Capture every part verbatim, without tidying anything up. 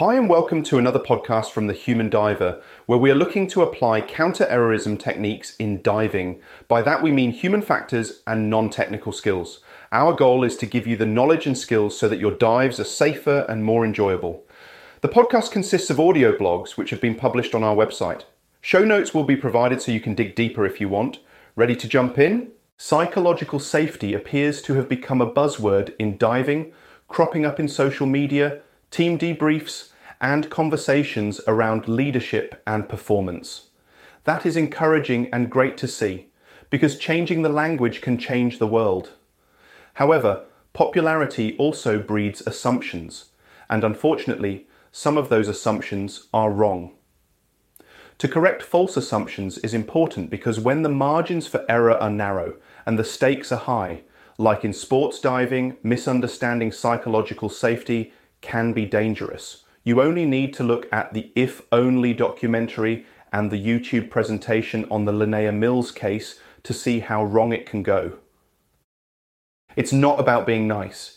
Hi and welcome to another podcast from The Human Diver, where we are looking to apply counter-errorism techniques in diving. By that we mean human factors and non-technical skills. Our goal is to give you the knowledge and skills so that your dives are safer and more enjoyable. The podcast consists of audio blogs which have been published on our website. Show notes will be provided so you can dig deeper if you want. Ready to jump in? Psychological safety appears to have become a buzzword in diving, cropping up in social media, team debriefs, and conversations around leadership and performance. That is encouraging and great to see, because changing the language can change the world. However, popularity also breeds assumptions, and unfortunately, some of those assumptions are wrong. To correct false assumptions is important because when the margins for error are narrow and the stakes are high, like in sports diving, misunderstanding psychological safety can be dangerous. You only need to look at the If Only documentary and the YouTube presentation on the Linnea Mills case to see how wrong it can go. It's not about being nice.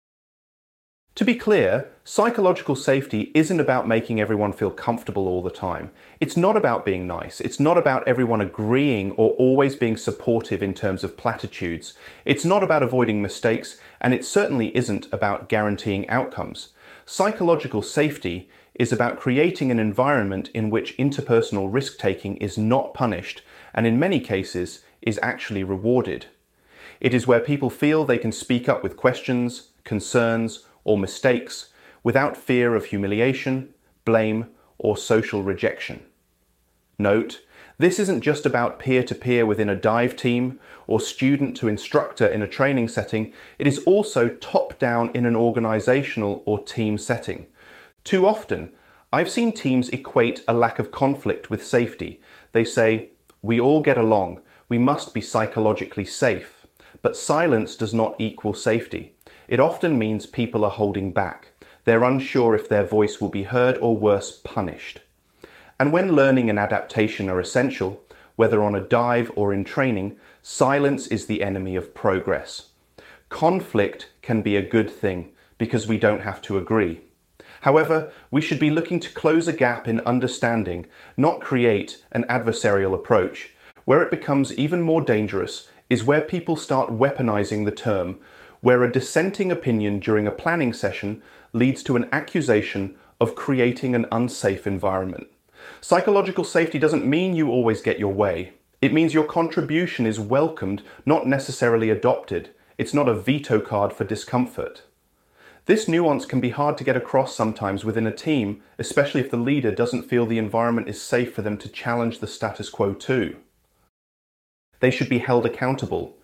To be clear, psychological safety isn't about making everyone feel comfortable all the time. It's not about being nice. It's not about everyone agreeing or always being supportive in terms of platitudes. It's not about avoiding mistakes, and it certainly isn't about guaranteeing outcomes. Psychological safety is about creating an environment in which interpersonal risk-taking is not punished and in many cases is actually rewarded. It is where people feel they can speak up with questions, concerns, or mistakes without fear of humiliation, blame, or social rejection. Note, this isn't just about peer-to-peer within a dive team or student to instructor in a training setting, it is also top-down in an organizational or team setting. Too often, I've seen teams equate a lack of conflict with safety. They say, we all get along, we must be psychologically safe. But silence does not equal safety. It often means people are holding back. They're unsure if their voice will be heard or worse, punished. And when learning and adaptation are essential, whether on a dive or in training, silence is the enemy of progress. Conflict can be a good thing because we don't have to agree. However, we should be looking to close a gap in understanding, not create an adversarial approach. Where it becomes even more dangerous is where people start weaponizing the term, where a dissenting opinion during a planning session leads to an accusation of creating an unsafe environment. Psychological safety doesn't mean you always get your way. It means your contribution is welcomed, not necessarily adopted. It's not a veto card for discomfort. This nuance can be hard to get across sometimes within a team, especially if the leader doesn't feel the environment is safe for them to challenge the status quo too. They should be held accountable.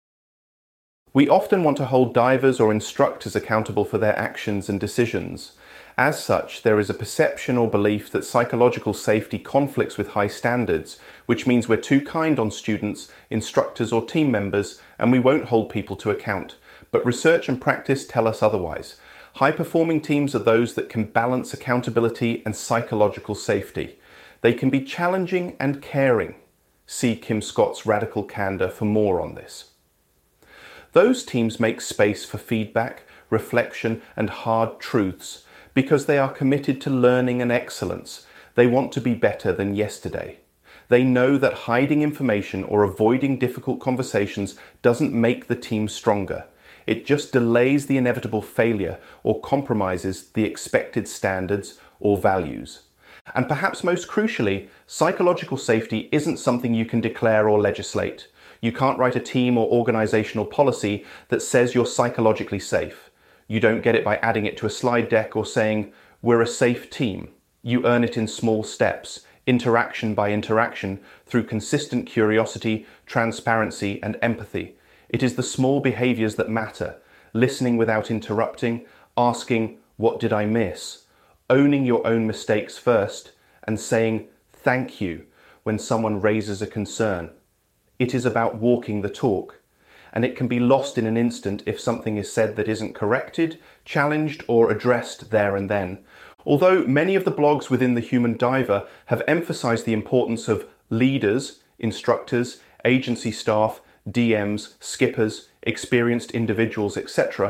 We often want to hold divers or instructors accountable for their actions and decisions. As such, there is a perception or belief that psychological safety conflicts with high standards, which means we're too kind on students, instructors or team members, and we won't hold people to account. But research and practice tell us otherwise. High-performing teams are those that can balance accountability and psychological safety. They can be challenging and caring. See Kim Scott's Radical Candor for more on this. Those teams make space for feedback, reflection, and hard truths because they are committed to learning and excellence. They want to be better than yesterday. They know that hiding information or avoiding difficult conversations doesn't make the team stronger. It just delays the inevitable failure or compromises the expected standards or values. And perhaps most crucially, psychological safety isn't something you can declare or legislate. You can't write a team or organizational policy that says you're psychologically safe. You don't get it by adding it to a slide deck or saying, we're a safe team. You earn it in small steps, interaction by interaction, through consistent curiosity, transparency, and empathy. It is the small behaviors that matter. Listening without interrupting, asking, what did I miss? Owning your own mistakes first, and saying, thank you, when someone raises a concern. It is about walking the talk, and it can be lost in an instant if something is said that isn't corrected, challenged, or addressed there and then. Although many of the blogs within The Human Diver have emphasized the importance of leaders, instructors, agency staff, D Ms, skippers, experienced individuals, et cetera,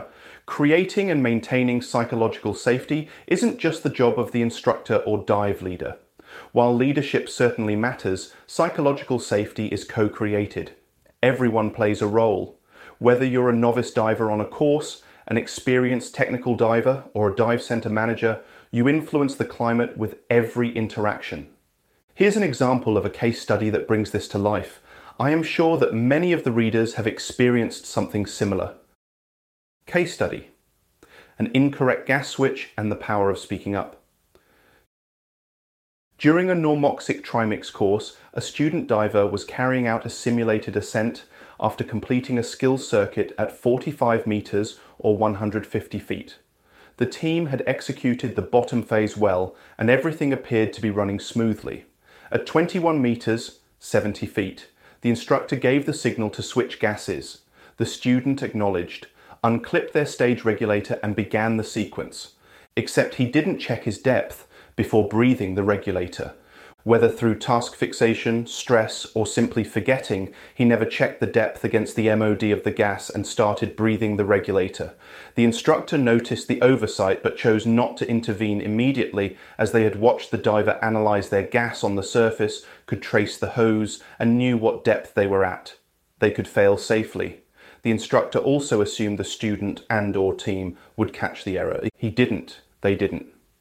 Creating and maintaining psychological safety isn't just the job of the instructor or dive leader. While leadership certainly matters, psychological safety is co-created. Everyone plays a role. Whether you're a novice diver on a course, an experienced technical diver, or a dive center manager, you influence the climate with every interaction. Here's an example of a case study that brings this to life. I am sure that many of the readers have experienced something similar. Case study: an incorrect gas switch and the power of speaking up. During a normoxic trimix course, a student diver was carrying out a simulated ascent after completing a skills circuit at forty-five meters or one hundred fifty feet. The team had executed the bottom phase well and everything appeared to be running smoothly. At twenty-one meters, seventy feet, the instructor gave the signal to switch gases. The student acknowledged, unclipped their stage regulator and began the sequence. Except he didn't check his depth before breathing the regulator. Whether through task fixation, stress, or simply forgetting, he never checked the depth against the M O D of the gas and started breathing the regulator. The instructor noticed the oversight but chose not to intervene immediately, as they had watched the diver analyze their gas on the surface, could trace the hose, and knew what depth they were at. They could fail safely. The instructor also assumed the student and or team would catch the error. He didn't. They didn't.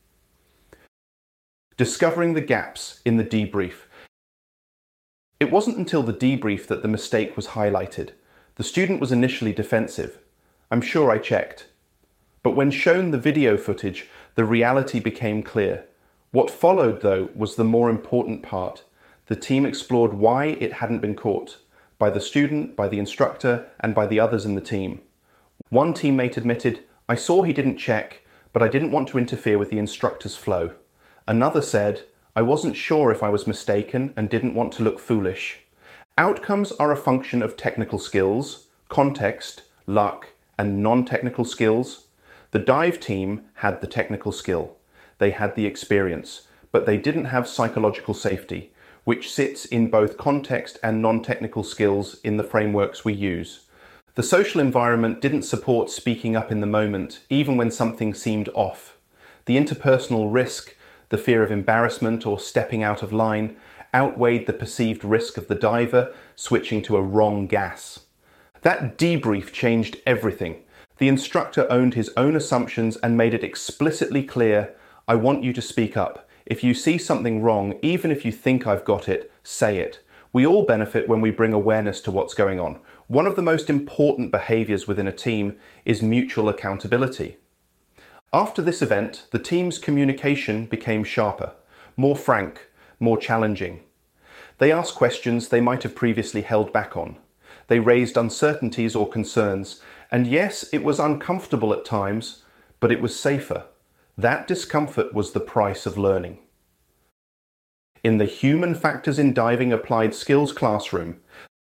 Discovering the gaps in the debrief. It wasn't until the debrief that the mistake was highlighted. The student was initially defensive. I'm sure I checked. But when shown the video footage, the reality became clear. What followed, though, was the more important part. The team explored why it hadn't been caught, by the student, by the instructor, and by the others in the team. One teammate admitted, "I saw he didn't check, but I didn't want to interfere with the instructor's flow." Another said, "I wasn't sure if I was mistaken and didn't want to look foolish." Outcomes are a function of technical skills, context, luck, and non-technical skills. The dive team had the technical skill. They had the experience, but they didn't have psychological safety, which sits in both context and non-technical skills in the frameworks we use. The social environment didn't support speaking up in the moment, even when something seemed off. The interpersonal risk, the fear of embarrassment or stepping out of line, outweighed the perceived risk of the diver switching to a wrong gas. That debrief changed everything. The instructor owned his own assumptions and made it explicitly clear, "I want you to speak up. If you see something wrong, even if you think I've got it, say it." We all benefit when we bring awareness to what's going on. One of the most important behaviors within a team is mutual accountability. After this event, the team's communication became sharper, more frank, more challenging. They asked questions they might have previously held back on. They raised uncertainties or concerns, and yes, it was uncomfortable at times, but it was safer. That discomfort was the price of learning. In the Human Factors in Diving Applied Skills classroom,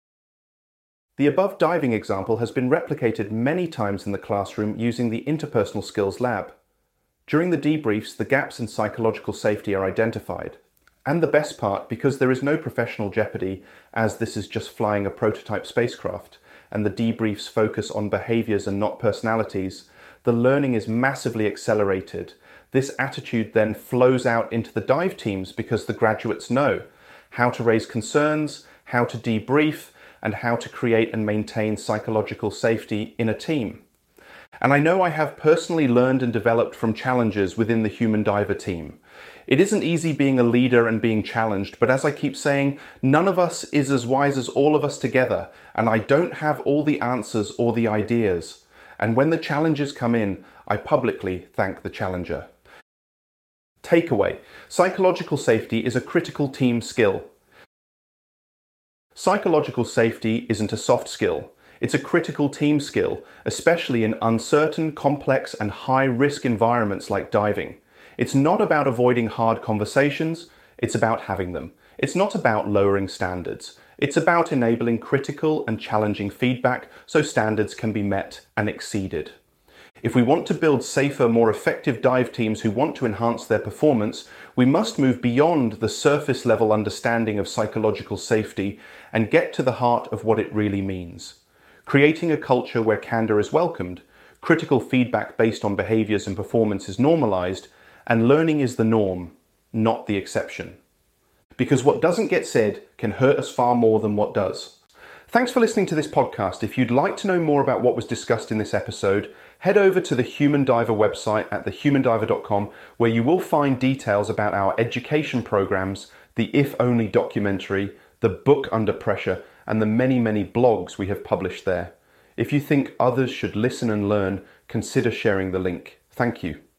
the above diving example has been replicated many times in the classroom using the Interpersonal Skills Lab. During the debriefs, the gaps in psychological safety are identified. And the best part, because there is no professional jeopardy, as this is just flying a prototype spacecraft, and the debriefs focus on behaviors and not personalities, the learning is massively accelerated. This attitude then flows out into the dive teams because the graduates know how to raise concerns, how to debrief, and how to create and maintain psychological safety in a team. And I know I have personally learned and developed from challenges within the Human Diver team. It isn't easy being a leader and being challenged, but as I keep saying, none of us is as wise as all of us together, and I don't have all the answers or the ideas. And when the challenges come in, I publicly thank the challenger. Takeaway: psychological safety is a critical team skill. Psychological safety isn't a soft skill. It's a critical team skill, especially in uncertain, complex, and high-risk environments like diving. It's not about avoiding hard conversations, it's about having them. It's not about lowering standards. It's about enabling critical and challenging feedback so standards can be met and exceeded. If we want to build safer, more effective dive teams who want to enhance their performance, we must move beyond the surface-level understanding of psychological safety and get to the heart of what it really means. Creating a culture where candor is welcomed, critical feedback based on behaviors and performance is normalized, and learning is the norm, not the exception. Because what doesn't get said can hurt us far more than what does. Thanks for listening to this podcast. If you'd like to know more about what was discussed in this episode, head over to the Human Diver website at the human diver dot com, where you will find details about our education programs, the If Only documentary, the book Under Pressure, and the many, many blogs we have published there. If you think others should listen and learn, consider sharing the link. Thank you.